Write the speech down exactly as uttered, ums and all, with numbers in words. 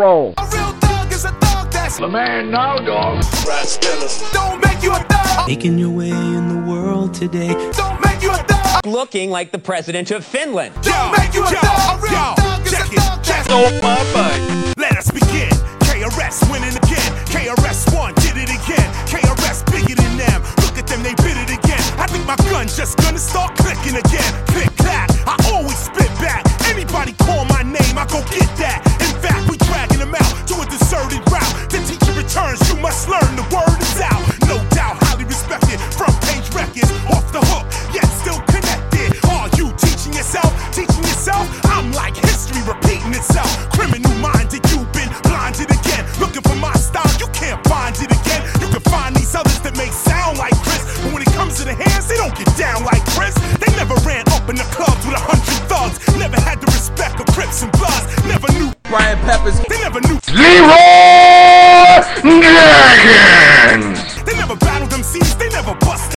go. A real thug is a thug that's The man now, dog. don't make you a thug. Making your way in the world today. Don't make you a thug. Looking like the president of Finland. Don't make you a thug. A real thug is a thug that's Let us begin. K R S winning again. K R S one, did it again. K R S bigger than them. Look at them, they bit it again. I think my gun's just gonna start clicking again. Click clack, I always spit back. Anybody call my name, I go get that. In fact, we dragging them out to a deserted route. The teacher returns, you must learn, the word is out. No doubt, highly respected. Front page records, off the hook, yet still connected. Are you teaching yourself? Teaching yourself? I'm like history repeating itself. Criminal minded, you've been blinded again. Looking for my style, you can't find it again. You can find these others that make sound like Chris, but when it comes to the hands, they don't get down like Chris. They never ran up in the clubs with a hundred thugs. Never had the respect of Crips and Bloods. Never knew Brian Peppers. They never knew Leroy Jenkins.